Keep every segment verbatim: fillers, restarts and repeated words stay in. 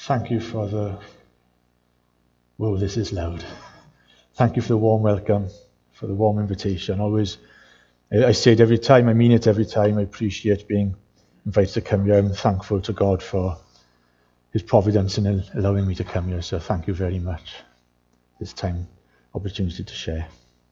thank you for the... Whoa, this is loud. Thank you for the warm welcome, for the warm invitation. Always, I, I say it every time, I mean it every time. I appreciate being invited to come here. I'm thankful to God for his providence in allowing me to come here. So thank you very much. This time, opportunity to share.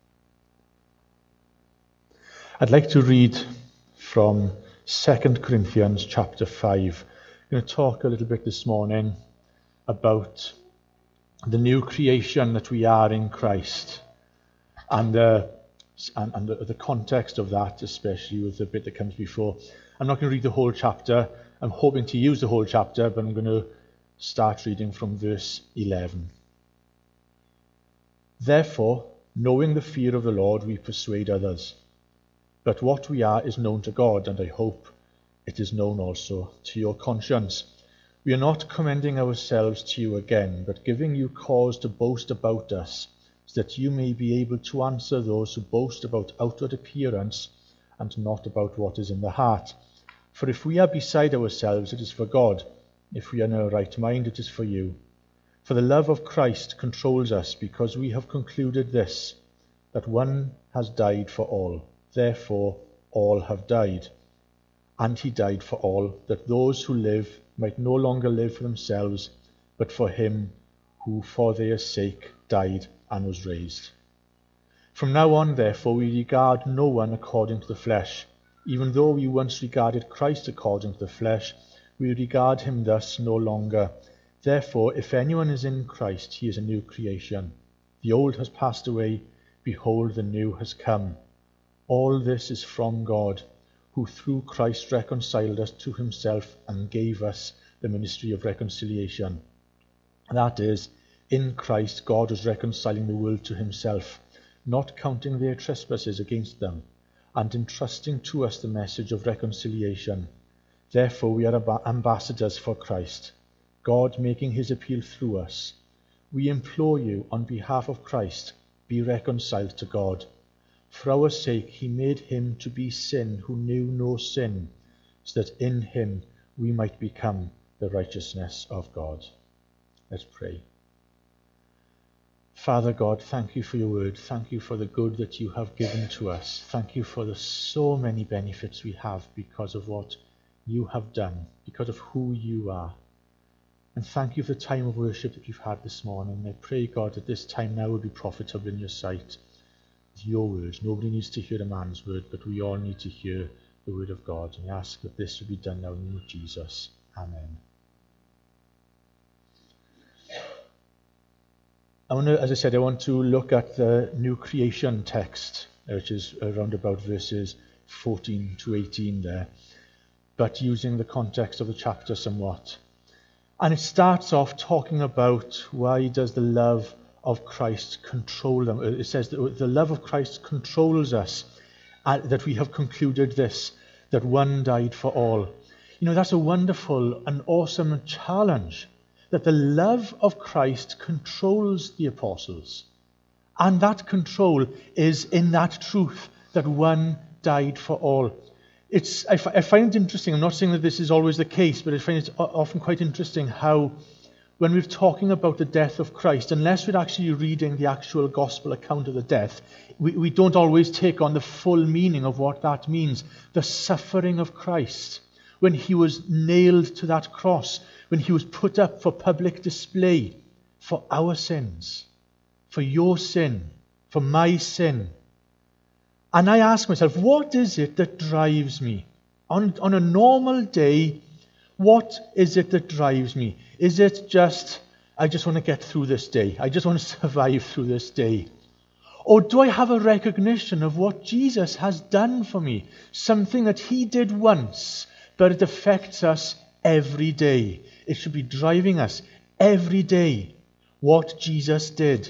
I'd like to read from Second Corinthians chapter five. I'm going to talk a little bit this morning about the new creation that we are in Christ, and, uh, and, and the, the context of that, especially with the bit that comes before. I'm not going to read the whole chapter. I'm hoping to use the whole chapter, but I'm going to start reading from verse eleven. Therefore, knowing the fear of the Lord, we persuade others. But what we are is known to God, and I hope it is known also to your conscience. We are not commending ourselves to you again, but giving you cause to boast about us, so that you may be able to answer those who boast about outward appearance and not about what is in the heart. For if we are beside ourselves, it is for God. If we are in our right mind, it is for you. For the love of Christ controls us, because we have concluded this, that one has died for all. Therefore, all have died. And he died for all, that those who live might no longer live for themselves, but for him who for their sake died and was raised. From now on, therefore, we regard no one according to the flesh. Even though we once regarded Christ according to the flesh, we regard him thus no longer. Therefore, if anyone is in Christ, he is a new creation. The old has passed away, behold, the new has come. All this is from God, who through Christ reconciled us to himself and gave us the ministry of reconciliation. That is, in Christ God is reconciling the world to himself, not counting their trespasses against them, and entrusting to us the message of reconciliation. Therefore we are ambassadors for Christ, God making his appeal through us. We implore you, on behalf of Christ, be reconciled to God. For our sake he made him to be sin who knew no sin, so that in him we might become the righteousness of God. Let's pray. Father God, thank you for your word. Thank you for the good that you have given to us. Thank you for the so many benefits we have because of what you have done, because of who you are. And thank you for the time of worship that we've had this morning. I pray, God, that this time now will be profitable in your sight. Your words. Nobody needs to hear a man's word, but we all need to hear the word of God. And I ask that this will be done now in the name of Jesus. Amen. I want to, as I said, I want to look at the new creation text, which is around about verses fourteen to eighteen there, but using the context of the chapter somewhat. And it starts off talking about why does the love of Christ control them. It says that the love of Christ controls us, uh, that we have concluded this, that one died for all. You know, that's a wonderful and awesome challenge, that the love of Christ controls the apostles. And that control is in that truth, that one died for all. It's I, f- I find it interesting, I'm not saying that this is always the case, but I find it often quite interesting how when we're talking about the death of Christ, unless we're actually reading the actual gospel account of the death, we, we don't always take on the full meaning of what that means. The suffering of Christ, when he was nailed to that cross, when he was put up for public display for our sins, for your sin, for my sin. And I ask myself, what is it that drives me? On, on a normal day, what is it that drives me? Is it just, I just want to get through this day. I just want to survive through this day. Or do I have a recognition of what Jesus has done for me? Something that he did once, but it affects us every day. It should be driving us every day, what Jesus did.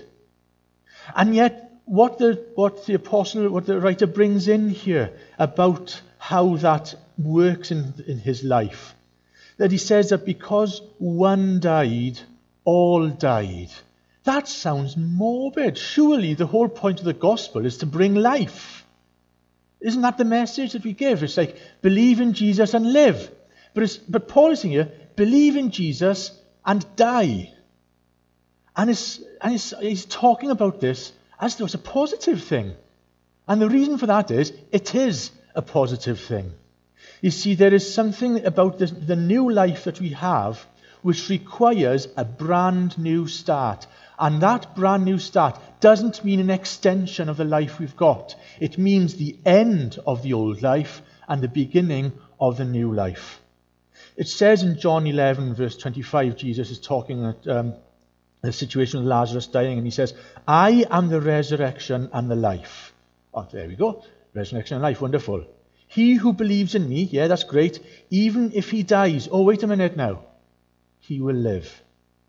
And yet, what the, what the apostle, what the writer brings in here about how that works in, in his life, that he says that because one died, all died. That sounds morbid. Surely the whole point of the gospel is to bring life. Isn't that the message that we give? It's like, believe in Jesus and live. But, it's, but Paul is saying here, believe in Jesus and die. And, it's, and it's, he's talking about this as though it's a positive thing. And the reason for that is, it is a positive thing. You see, there is something about this, the new life that we have which requires a brand new start. And that brand new start doesn't mean an extension of the life we've got. It means the end of the old life and the beginning of the new life. It says in John eleven, verse twenty-five, Jesus is talking at um, the situation with Lazarus dying, and he says, I am the resurrection and the life. Oh, there we go. Resurrection and life, wonderful. He who believes in me, yeah, that's great, even if he dies, oh, wait a minute now, he will live.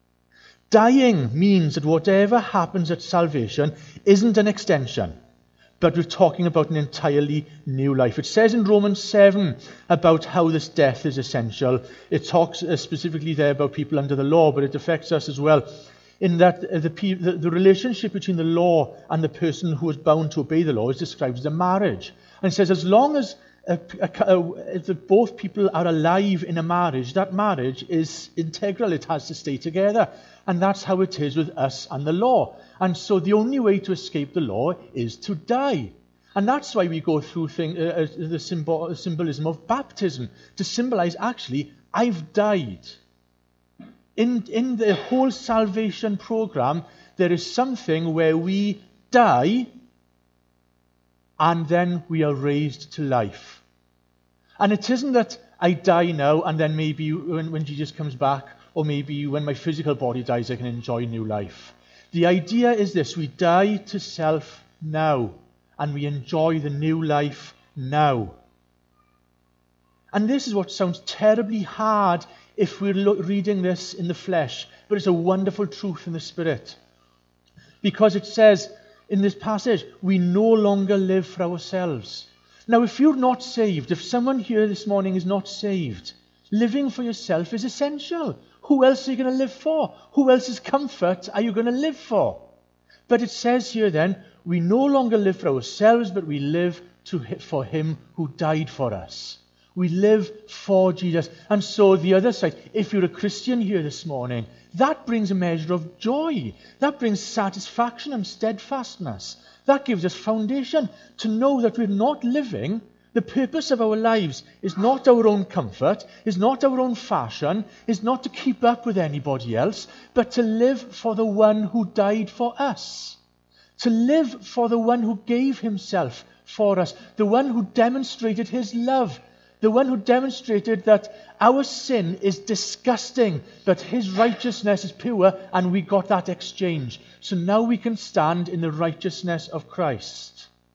Dying means that whatever happens at salvation isn't an extension, but we're talking about an entirely new life. It says in Romans seven about how this death is essential. It talks uh, specifically there about people under the law, but it affects us as well, in that uh, the, the, the relationship between the law and the person who is bound to obey the law is described as a marriage. And it says as long as uh, uh, uh, both people are alive in a marriage, that marriage is integral. It has to stay together. And that's how it is with us and the law. And so the only way to escape the law is to die. And that's why we go through thing, uh, the symbol, symbolism of baptism, to symbolize, actually, I've died. In, in the whole salvation program, there is something where we die and then we are raised to life. And it isn't that I die now and then maybe when, when Jesus comes back, or maybe when my physical body dies, I can enjoy new life. The idea is this: we die to self now, and we enjoy the new life now. And this is what sounds terribly hard if we're lo- reading this in the flesh, but it's a wonderful truth in the Spirit. Because it says in this passage, we no longer live for ourselves. Now, if you're not saved, if someone here this morning is not saved, living for yourself is essential. Who else are you going to live for? Who else's comfort are you going to live for? But it says here then, we no longer live for ourselves, but we live to, for him who died for us. We live for Jesus. And so the other side, if you're a Christian here this morning, that brings a measure of joy. That brings satisfaction and steadfastness. That gives us foundation to know that we're not living. The purpose of our lives is not our own comfort, is not our own fashion, is not to keep up with anybody else, but to live for the one who died for us. To live for the one who gave himself for us, the one who demonstrated his love, the one who demonstrated that our sin is disgusting, but his righteousness is pure, and we got that exchange. So now we can stand in the righteousness of Christ.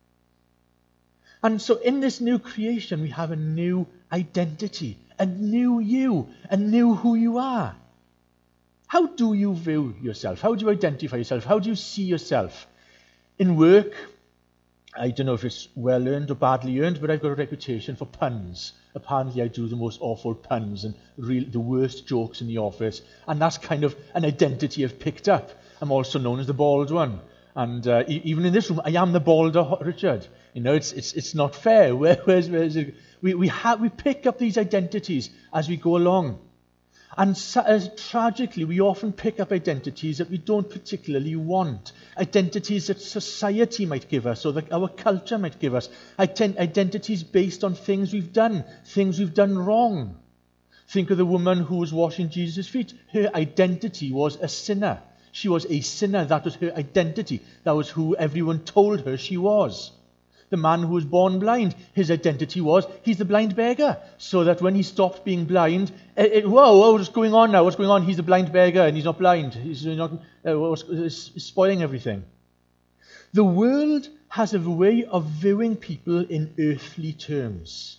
And so in this new creation, we have a new identity, a new you, a new who you are. How do you view yourself? How do you identify yourself? How do you see yourself? In work, I don't know if it's well earned or badly earned, but I've got a reputation for puns. Apparently I do the most awful puns and real, the worst jokes in the office. And that's kind of an identity I've picked up. I'm also known as the bald one. And uh, e- even in this room, I am the balder Richard. You know, it's it's it's not fair. Where, where's, where's it? We we have we pick up these identities as we go along, and so, as tragically, we often pick up identities that we don't particularly want. Identities that society might give us, or that our culture might give us. Ident- identities based on things we've done, things we've done wrong. Think of the woman who was washing Jesus' feet. Her identity was a sinner. She was a sinner. That was her identity. That was who everyone told her she was. The man who was born blind, his identity was, he's the blind beggar. So that when he stopped being blind, it, it, whoa, whoa, what's going on now? What's going on? He's the blind beggar and he's not blind. He's not uh, what's, he's spoiling everything. The world has a way of viewing people in earthly terms.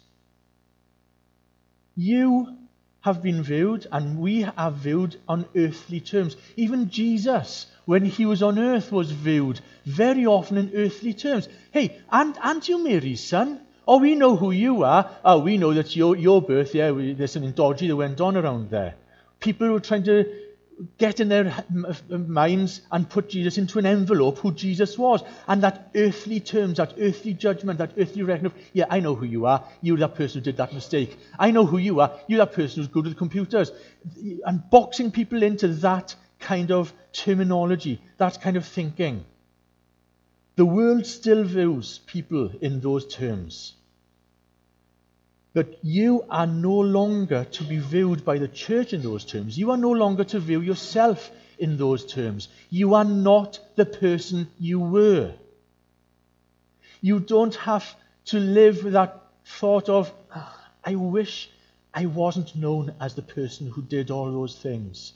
You have been viewed, and we are viewed on earthly terms. Even Jesus, when he was on earth, was viewed very often in earthly terms. Hey, aren't, aren't you Mary's son? Oh, we know who you are. Oh, we know that your, your birth, yeah, we, there's something dodgy that went on around there. People were trying to get in their minds and put Jesus into an envelope, who Jesus was. And that earthly terms, that earthly judgment, that earthly reckoning of, yeah, I know who you are. You're that person who did that mistake. I know who you are. You're that person who's good with computers. And boxing people into that kind of terminology, that kind of thinking. The world still views people in those terms. But you are no longer to be viewed by the church in those terms. You are no longer to view yourself in those terms. You are not the person you were. You don't have to live with that thought of, oh, I wish I wasn't known as the person who did all those things.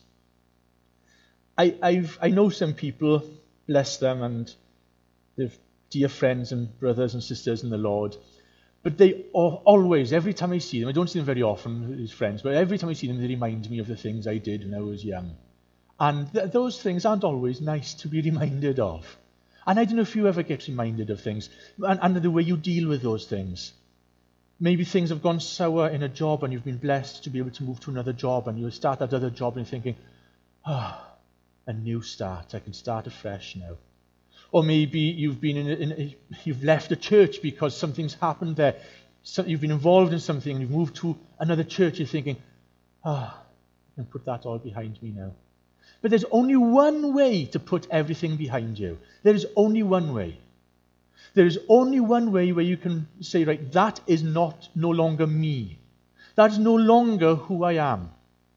I, I've, I know some people, bless them, and they're dear friends and brothers and sisters in the Lord. But they always, every time I see them, I don't see them very often as friends, but every time I see them, they remind me of the things I did when I was young. And th- those things aren't always nice to be reminded of. And I don't know if you ever get reminded of things, and, and the way you deal with those things. Maybe things have gone sour in a job and you've been blessed to be able to move to another job, and you start that other job and you're thinking, ah, oh, a new start, I can start afresh now. Or maybe you've been in, a, in a, you've left a church because something's happened there. So you've been involved in something and you've moved to another church. You're thinking, ah, oh, I can put that all behind me now. But there's only one way to put everything behind you. There is only one way. There is only one way where you can say, right, that is not no longer me. That is no longer who I am.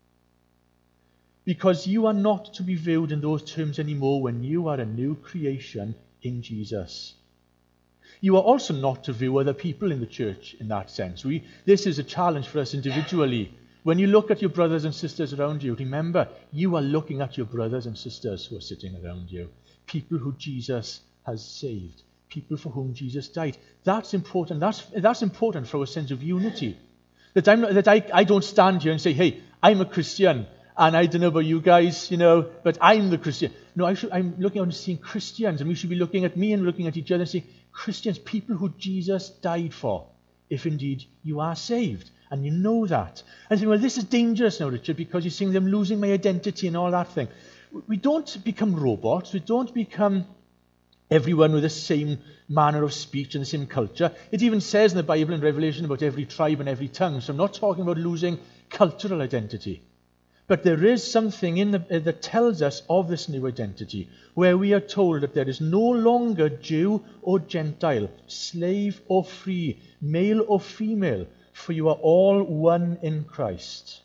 Because you are not to be viewed in those terms anymore when you are a new creation in Jesus. You are also not to view other people in the church in that sense. We, this is a challenge for us individually. When you look at your brothers and sisters around you, remember, you are looking at your brothers and sisters who are sitting around you. People who Jesus has saved. People for whom Jesus died. That's important. That's, that's important for our sense of unity. That, I'm, that I, I don't stand here and say, hey, I'm a Christian. And I don't know about you guys, you know, but I'm the Christian. No, I should, I'm looking out and seeing Christians, and we should be looking at me and looking at each other and saying, Christians, people who Jesus died for, if indeed you are saved. And you know that. And you say, well, this is dangerous now, Richard, because you're seeing them losing my identity and all that thing. We don't become robots. We don't become everyone with the same manner of speech and the same culture. It even says in the Bible in Revelation about every tribe and every tongue. So I'm not talking about losing cultural identity. But there is something in the, uh, that tells us of this new identity, where we are told that there is no longer Jew or Gentile, slave or free, male or female, for you are all one in Christ.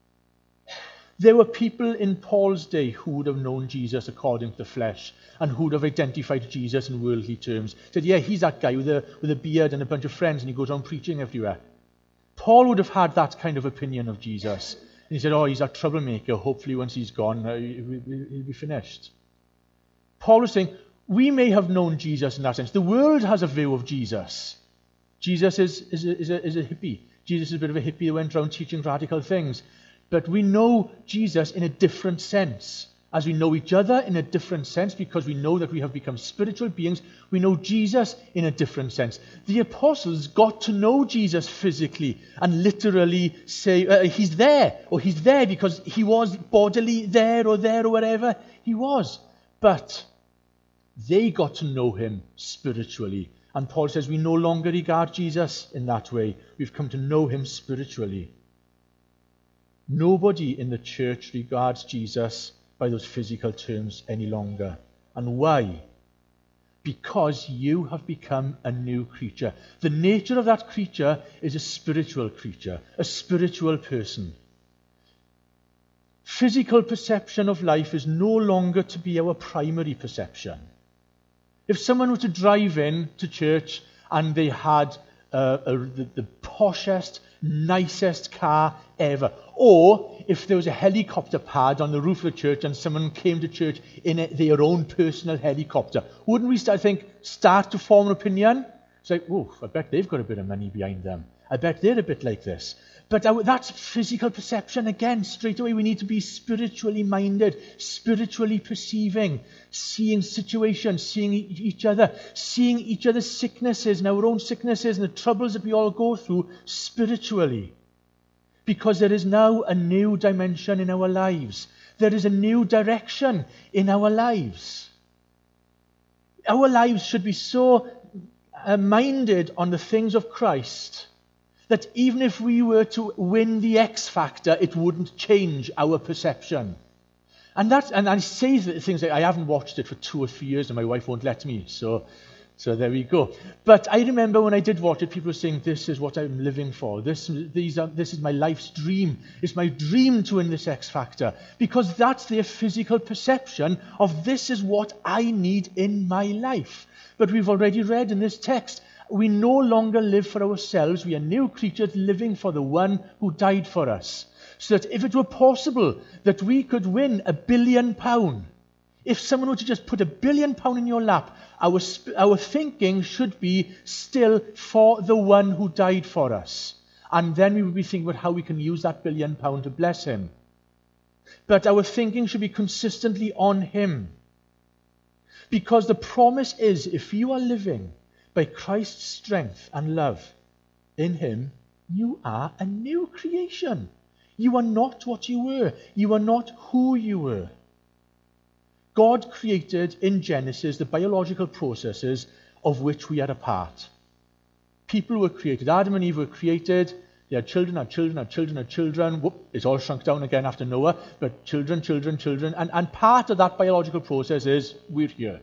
There were people in Paul's day who would have known Jesus according to the flesh, and who would have identified Jesus in worldly terms. Said, yeah, he's that guy with a, with a beard and a bunch of friends, and he goes on preaching everywhere. Paul would have had that kind of opinion of Jesus. And he said, oh, he's a troublemaker. Hopefully once he's gone, uh, he'll be finished. Paul was saying, we may have known Jesus in that sense. The world has a view of Jesus. Jesus is, is, a, is, a, is a hippie. Jesus is a bit of a hippie who went around teaching radical things. But we know Jesus in a different sense. As we know each other in a different sense, because we know that we have become spiritual beings, we know Jesus in a different sense. The apostles got to know Jesus physically and literally say, uh, he's there, or he's there because he was bodily there or there or wherever he was. But they got to know him spiritually. And Paul says we no longer regard Jesus in that way. We've come to know him spiritually. Nobody in the church regards Jesus by those physical terms any longer. And why? Because you have become a new creature. The nature of that creature is a spiritual creature, a spiritual person. Physical perception of life is no longer to be our primary perception. If someone were to drive in to church and they had uh, a, the, the poshest, nicest car ever, or if there was a helicopter pad on the roof of the church and someone came to church in a, their own personal helicopter, wouldn't we start, I think, start to form an opinion? It's like, oh, I bet they've got a bit of money behind them. I bet they're a bit like this. But that's physical perception. Again, straight away we need to be spiritually minded, spiritually perceiving, seeing situations, seeing each other, seeing each other's sicknesses and our own sicknesses and the troubles that we all go through spiritually. Because there is now a new dimension in our lives. there is a new direction in our lives. Our lives should be so uh, minded on the things of Christ that even if we were to win the X Factor, it wouldn't change our perception. And that, and I say things like, I haven't watched it for two or three years and my wife won't let me, so so there we go. But I remember when I did watch it, people were saying, this is what I'm living for. This, these are, this is my life's dream. It's my dream to win this X Factor. Because that's their physical perception of this is what I need in my life. But we've already read in this text, we no longer live for ourselves. We are new creatures living for the one who died for us. So that if it were possible that we could win a billion pound, if someone were to just put a billion pound in your lap, our, our thinking should be still for the one who died for us. And then we would be thinking about how we can use that billion pound to bless him. But our thinking should be consistently on him. Because the promise is, if you are living by Christ's strength and love in him, you are a new creation. You are not what you were. You are not who you were. God created in Genesis the biological processes of which we are a part. People were created. Adam and Eve were created. They had children, had children, had children, had children. Whoop, it's all shrunk down again after Noah. But children, children, children. And, and part of that biological process is we're here.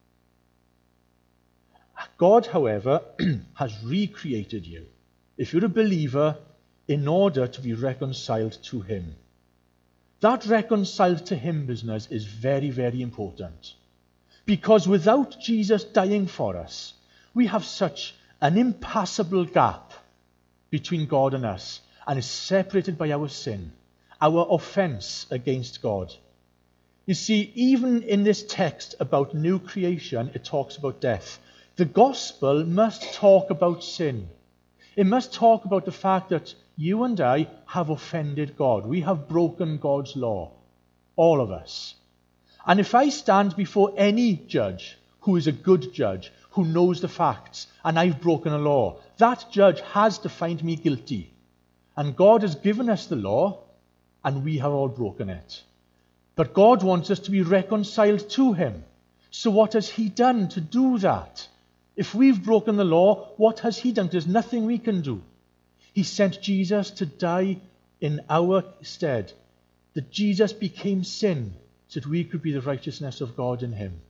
God, however, has recreated you, if you're a believer, in order to be reconciled to him. That reconciled to him business is very, very important. Because without Jesus dying for us, we have such an impassable gap between God and us, and is separated by our sin, our offense against God. You see, even in this text about new creation, it talks about death. The gospel must talk about sin. It must talk about the fact that you and I have offended God. We have broken God's law. All of us. And if I stand before any judge who is a good judge, who knows the facts, and I've broken a law, that judge has to find me guilty. And God has given us the law, and we have all broken it. But God wants us to be reconciled to him. So what has he done to do that? If we've broken the law, what has he done? There's nothing we can do. He sent Jesus to die in our stead. That Jesus became sin so that we could be the righteousness of God in him.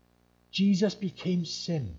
Jesus became sin.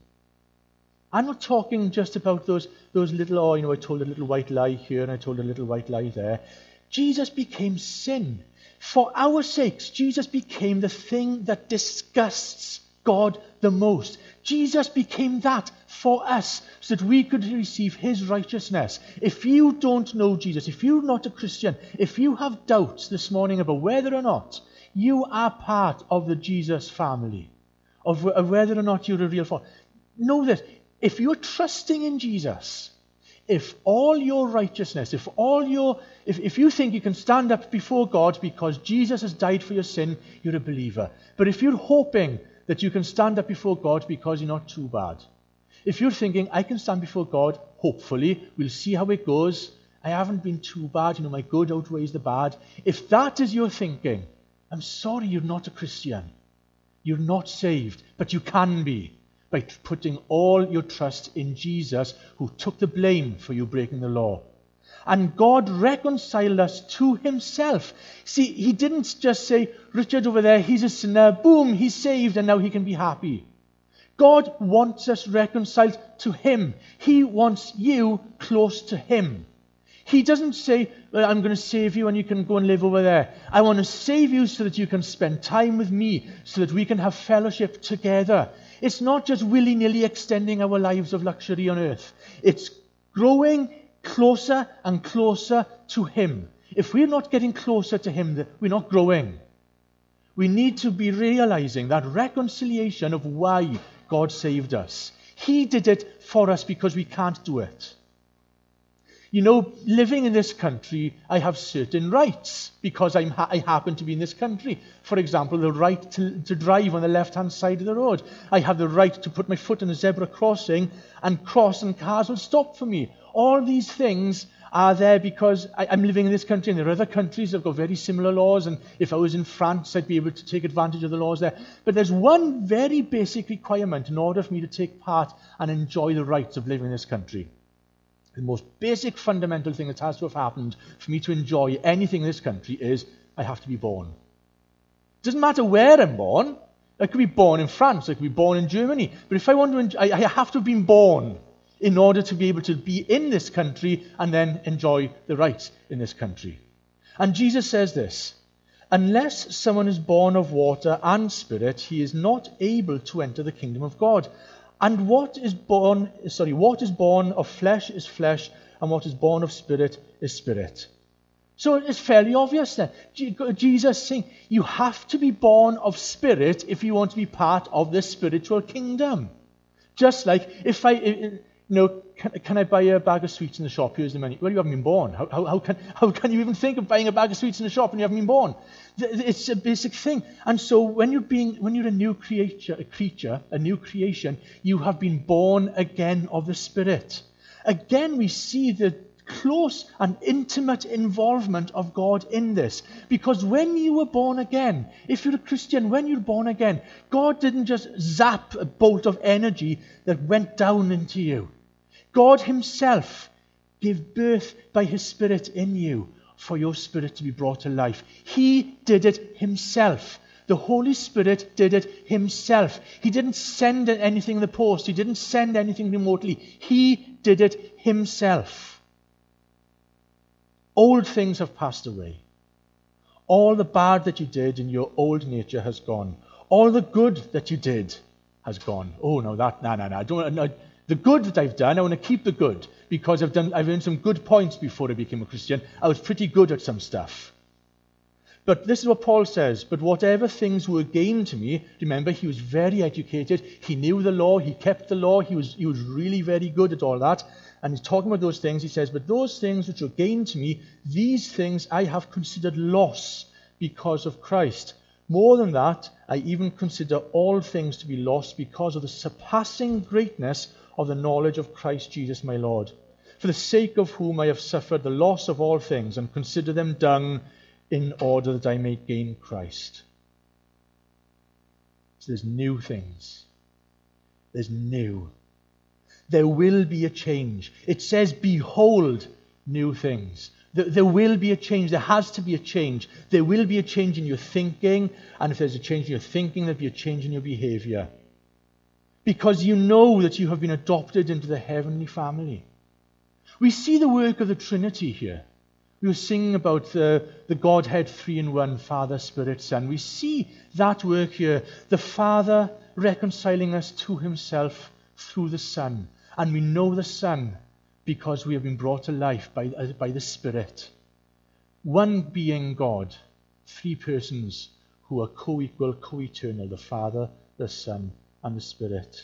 I'm not talking just about those, those little, oh, you know, I told a little white lie here and I told a little white lie there. Jesus became sin. For our sakes, Jesus became the thing that disgusts God the most. Jesus became that for us so that we could receive his righteousness. If you don't know Jesus, if you're not a Christian, if you have doubts this morning about whether or not you are part of the Jesus family, of whether or not you're a real follower, know that if you're trusting in Jesus, if all your righteousness, if all your, if, if you think you can stand up before God because Jesus has died for your sin, you're a believer. But if you're hoping that you can stand up before God because you're not too bad, if you're thinking, I can stand before God, hopefully, we'll see how it goes, I haven't been too bad, you know, my good outweighs the bad. If that is your thinking, I'm sorry, you're not a Christian. You're not saved, but you can be by putting all your trust in Jesus, who took the blame for you breaking the law. And God reconciled us to himself. See, he didn't just say, Richard over there, he's a sinner, boom, he's saved, and now he can be happy. God wants us reconciled to him. He wants you close to him. He doesn't say, well, I'm going to save you and you can go and live over there. I want to save you so that you can spend time with me, so that we can have fellowship together. It's not just willy-nilly extending our lives of luxury on earth. It's growing closer and closer to him. If we're not getting closer to him, we're not growing. We need to be realizing that reconciliation of why God saved us. He did it for us because we can't do it. You know, living in this country, I have certain rights because I'm ha- I happen to be in this country. For example, the right to, to drive on the left-hand side of the road. I have the right to put my foot in a zebra crossing and cross, and cars will stop for me. All these things are there because I, I'm living in this country and there are other countries that have got very similar laws, and if I was in France, I'd be able to take advantage of the laws there. But there's one very basic requirement in order for me to take part and enjoy the rights of living in this country. The most basic fundamental thing that has to have happened for me to enjoy anything in this country is I have to be born. It doesn't matter where I'm born. I could be born in France, I could be born in Germany. But if I want to enjoy, I, I have to have been born in order to be able to be in this country and then enjoy the rights in this country. And Jesus says this, unless someone is born of water and spirit, he is not able to enter the kingdom of God. And what is born, sorry, what is born of flesh is flesh, and what is born of spirit is spirit. So it's fairly obvious then. Jesus is saying, you have to be born of spirit if you want to be part of the spiritual kingdom. Just like if I, you know, can, can I buy a bag of sweets in the shop? Here's the money. Well, you haven't been born. How, how, how, can, how can you even think of buying a bag of sweets in the shop when you haven't been born? It's a basic thing. And so when you're being, when you're a new creature, a creature, a new creation, you have been born again of the Spirit. Again, we see the close and intimate involvement of God in this. Because when you were born again, if you're a Christian, when you're born again, God didn't just zap a bolt of energy that went down into you. God himself gave birth by his Spirit in you for your spirit to be brought to life. He did it himself. The Holy Spirit did it himself. He didn't send anything in the post. He didn't send anything remotely. He did it himself. Old things have passed away. All the bad that you did in your old nature has gone. All the good that you did has gone. Oh, no, that, no, no, no. I don't, no. The good that I've done, I want to keep the good because I've done, I've earned some good points before I became a Christian. I was pretty good at some stuff. But this is what Paul says, but whatever things were gained to me, remember, he was very educated. He knew the law. He kept the law. He was, he was really very good at all that. And he's talking about those things. He says, but those things which were gained to me, these things I have considered loss because of Christ. More than that, I even consider all things to be lost because of the surpassing greatness of the knowledge of Christ Jesus my Lord, for the sake of whom I have suffered the loss of all things and consider them dung in order that I may gain Christ. So there's new things. There's new. There will be a change. It says, behold, new things. There will be a change. There has to be a change. There will be a change in your thinking, and if there's a change in your thinking, there'll be a change in your behavior. Because you know that you have been adopted into the heavenly family. We see the work of the Trinity here. We were singing about the, the Godhead three in one, Father, Spirit, Son. We see that work here. The Father reconciling us to himself through the Son. And we know the Son because we have been brought to life by, uh, by the Spirit. One being God, three persons who are co-equal, co-eternal, the Father, the Son, and the Spirit.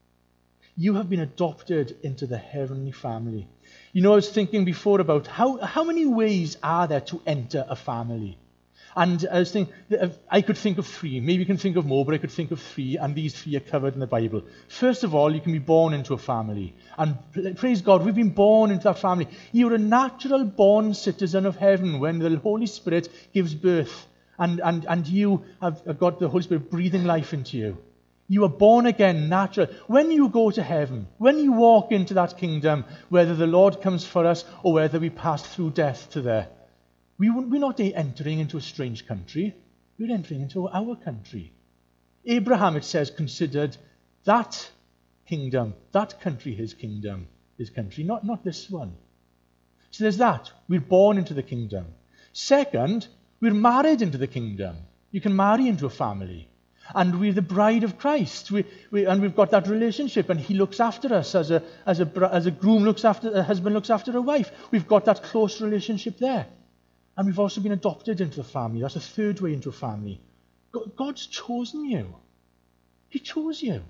You have been adopted into the heavenly family. You know, I was thinking before about how, how many ways are there to enter a family? And I was thinking, I could think of three. Maybe you can think of more, but I could think of three, and these three are covered in the Bible. First of all, you can be born into a family. And praise God, we've been born into that family. You're a natural born citizen of heaven when the Holy Spirit gives birth. And, and, and you have got the Holy Spirit breathing life into you. You are born again, natural. When you go to heaven, when you walk into that kingdom, whether the Lord comes for us or whether we pass through death to there, we, we're not entering into a strange country. We're entering into our country. Abraham, it says, considered that kingdom, that country his kingdom, his country, not, not this one. So there's that. We're born into the kingdom. Second, we're married into the kingdom. You can marry into a family. And we're the bride of Christ. We, we, and we've got that relationship, and he looks after us as a, as a, as a groom looks after, a husband looks after a wife. We've got that close relationship there. And we've also been adopted into the family. That's a third way into a family. God, God's chosen you. He chose you.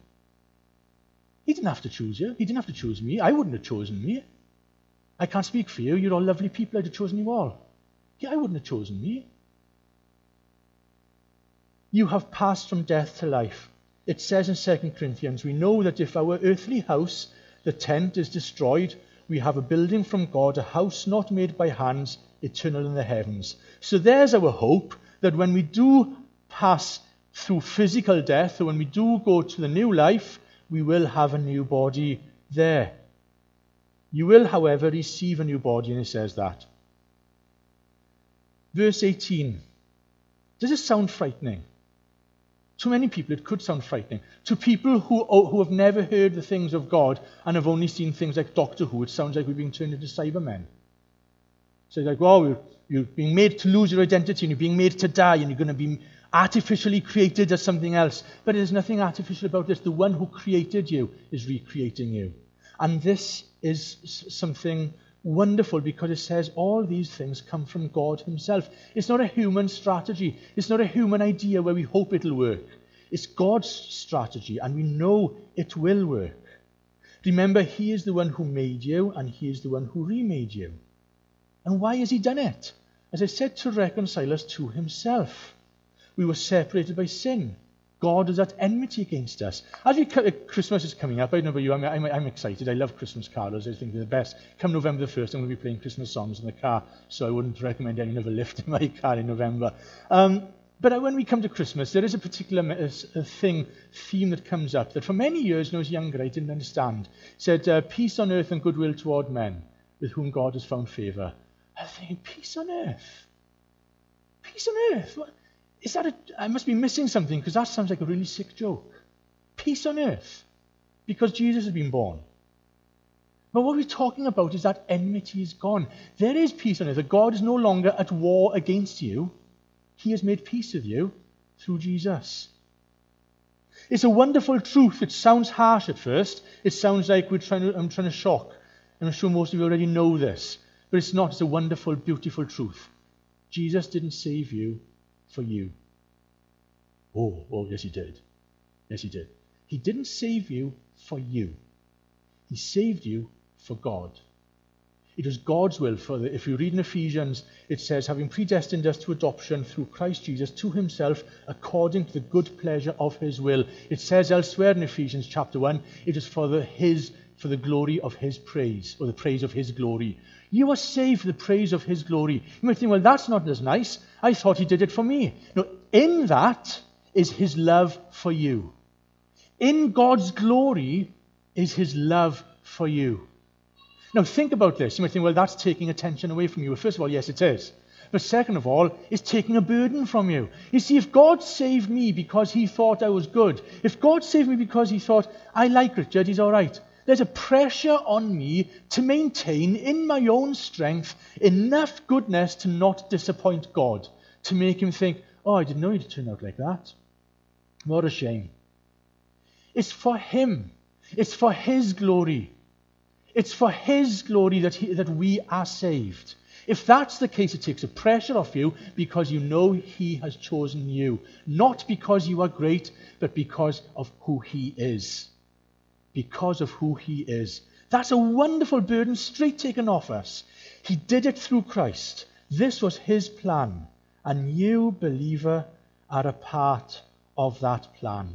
He didn't have to choose you. He didn't have to choose me. I wouldn't have chosen me. I can't speak for you. You're all lovely people. I'd have chosen you all. Yeah, I wouldn't have chosen me. You have passed from death to life. It says in Second Corinthians, we know that if our earthly house, the tent, is destroyed, we have a building from God, a house not made by hands, eternal in the heavens. So there's our hope, that when we do pass through physical death, or when we do go to the new life, we will have a new body there. You will, however, receive a new body, and it says that. Verse eighteen. Does it sound frightening? To many people, it could sound frightening. To people who, who have never heard the things of God and have only seen things like Doctor Who, it sounds like we're being turned into Cybermen. So it's like, oh, you're, you're being made to lose your identity, and you're being made to die, and you're going to be artificially created as something else. But there's nothing artificial about this. The one who created you is recreating you. And this is something wonderful, because it says all these things come from God himself. It's not a human strategy. It's not a human idea where we hope it'll work. It's God's strategy, and we know it will work. Remember, he is the one who made you, and he is the one who remade you. And why has he done it? As I said, to reconcile us to himself. We were separated by sin. God is at enmity against us. As we, Christmas is coming up, I don't know about you, I'm, I'm, I'm excited. I love Christmas carols. I think they're the best. Come November the first, I'm going to be playing Christmas songs in the car, so I wouldn't recommend any of a lift in my car in November. Um, but when we come to Christmas, there is a particular a thing, theme that comes up that for many years, when I was younger, I didn't understand. It said, uh, peace on earth and goodwill toward men, with whom God has found favour. I was thinking, peace on earth? Peace on earth? What? Is that a, I must be missing something, because that sounds like a really sick joke. Peace on earth, because Jesus has been born. But what we're talking about is that enmity is gone. There is peace on earth. That God is no longer at war against you. He has made peace with you through Jesus. It's a wonderful truth. It sounds harsh at first. It sounds like we're trying to, I'm trying to shock. And I'm sure most of you already know this. But it's not. It's a wonderful, beautiful truth. Jesus didn't save you for you. Oh, oh, yes he did. Yes he did. He didn't save you for you. He saved you for God. It was God's will. For the, if you read in Ephesians, it says, having predestined us to adoption through Christ Jesus to himself, according to the good pleasure of his will. It says elsewhere in Ephesians chapter one, it is for the his for the glory of his praise, or the praise of his glory. You are saved for the praise of his glory. You might think, well, that's not as nice. I thought he did it for me. No, in that is his love for you. In God's glory is his love for you. Now, think about this. You might think, well, that's taking attention away from you. Well, first of all, yes, it is. But second of all, it's taking a burden from you. You see, if God saved me because he thought I was good, if God saved me because he thought, I like Richard, he's all right, there's a pressure on me to maintain in my own strength enough goodness to not disappoint God, to make him think, oh, I didn't know you'd turn out like that. What a shame. It's for him. It's for his glory. It's for his glory that, he, that we are saved. If that's the case, it takes the pressure off you because you know he has chosen you. Not because you are great, but because of who he is. Because of who he is. That's a wonderful burden straight taken off us. He did it through Christ. This was his plan. And you, believer, are a part of that plan.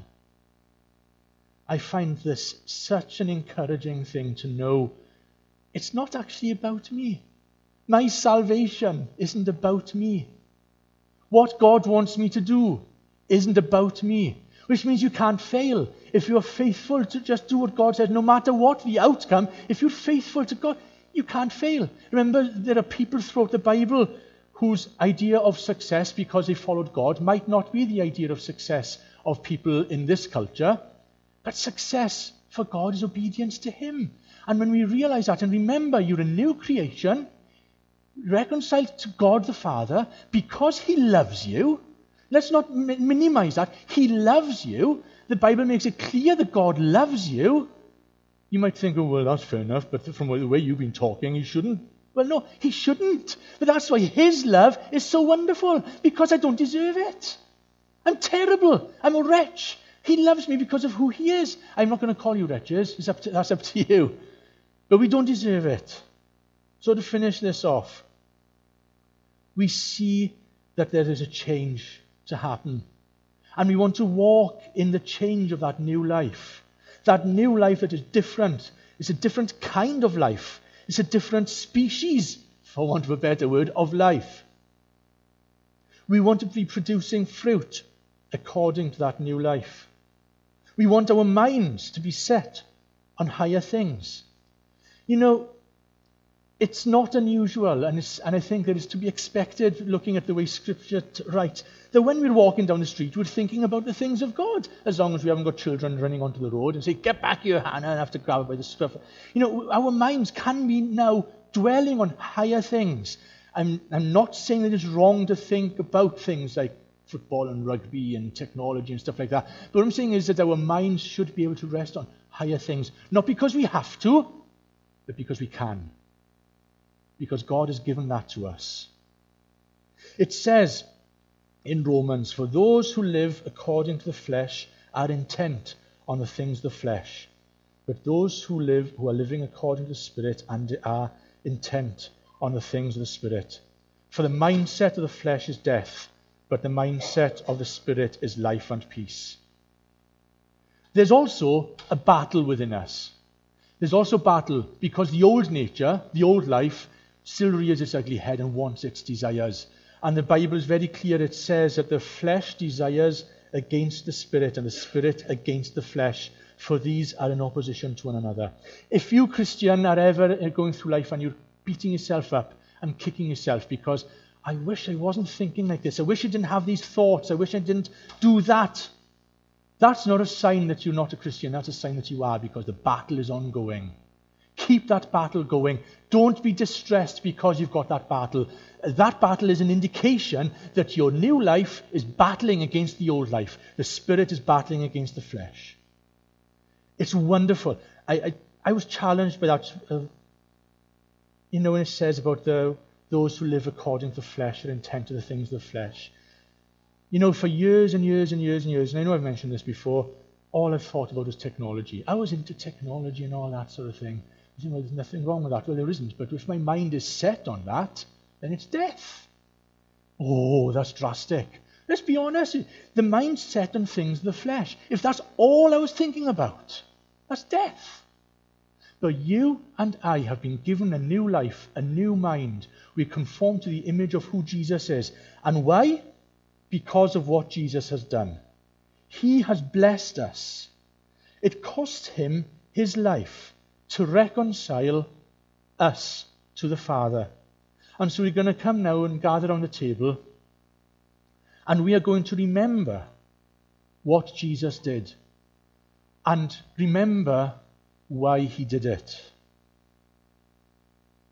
I find this such an encouraging thing to know. It's not actually about me. My salvation isn't about me. What God wants me to do isn't about me. Which means you can't fail. If you're faithful to just do what God says, no matter what the outcome, if you're faithful to God, you can't fail. Remember, there are people throughout the Bible whose idea of success, because they followed God, might not be the idea of success of people in this culture. But success for God is obedience to him. And when we realize that, and remember, you're a new creation, reconciled to God the Father, because he loves you. Let's not minimize that. He loves you. The Bible makes it clear that God loves you. You might think, oh, well, that's fair enough, but from the way you've been talking, he shouldn't. Well, no, he shouldn't. But that's why his love is so wonderful, because I don't deserve it. I'm terrible. I'm a wretch. He loves me because of who he is. I'm not going to call you wretches. It's up to, that's up to you. But we don't deserve it. So to finish this off, we see that there is a change to happen. And we want to walk in the change of that new life. That new life that is different. It's a different kind of life. It's a different species, for want of a better word, of life. We want to be producing fruit according to that new life. We want our minds to be set on higher things. You know, it's not unusual, and, it's, and I think that it's to be expected, looking at the way Scripture t- writes, that when we're walking down the street, we're thinking about the things of God, as long as we haven't got children running onto the road and say, get back here, Hannah, and have to grab her by the scruff. You know, our minds can be now dwelling on higher things. I'm, I'm not saying that it's wrong to think about things like football and rugby and technology and stuff like that. But what I'm saying is that our minds should be able to rest on higher things, not because we have to, but because we can. Because God has given that to us. It says in Romans, for those who live according to the flesh are intent on the things of the flesh. But those who live, who are living according to the Spirit, and are intent on the things of the Spirit. For the mindset of the flesh is death, but the mindset of the Spirit is life and peace. There's also a battle within us. There's also battle because the old nature, the old life, still rears its ugly head and wants its desires. And the Bible is very clear. It says that the flesh desires against the Spirit and the Spirit against the flesh, for these are in opposition to one another. If you, Christian, are ever going through life and you're beating yourself up and kicking yourself because, I wish I wasn't thinking like this, I wish I didn't have these thoughts, I wish I didn't do that, that's not a sign that you're not a Christian. That's a sign that you are, because the battle is ongoing. Keep that battle going. Don't be distressed because you've got that battle. That battle is an indication that your new life is battling against the old life. The Spirit is battling against the flesh. It's wonderful. I I, I was challenged by that. Uh, you know, when it says about the those who live according to the flesh are intent to the things of the flesh. You know, for years and years and years and years, and I know I've mentioned this before, all I've thought about is technology. I was into technology and all that sort of thing. I think, well, there's nothing wrong with that. Well, there isn't. But if my mind is set on that, then it's death. Oh, that's drastic. Let's be honest. The mind's set on things of the flesh. If that's all I was thinking about, that's death. But you and I have been given a new life, a new mind. We conform to the image of who Jesus is. And why? Because of what Jesus has done. He has blessed us. It cost him his life to reconcile us to the Father. And so we're going to come now and gather on the table, and we are going to remember what Jesus did and remember why he did it.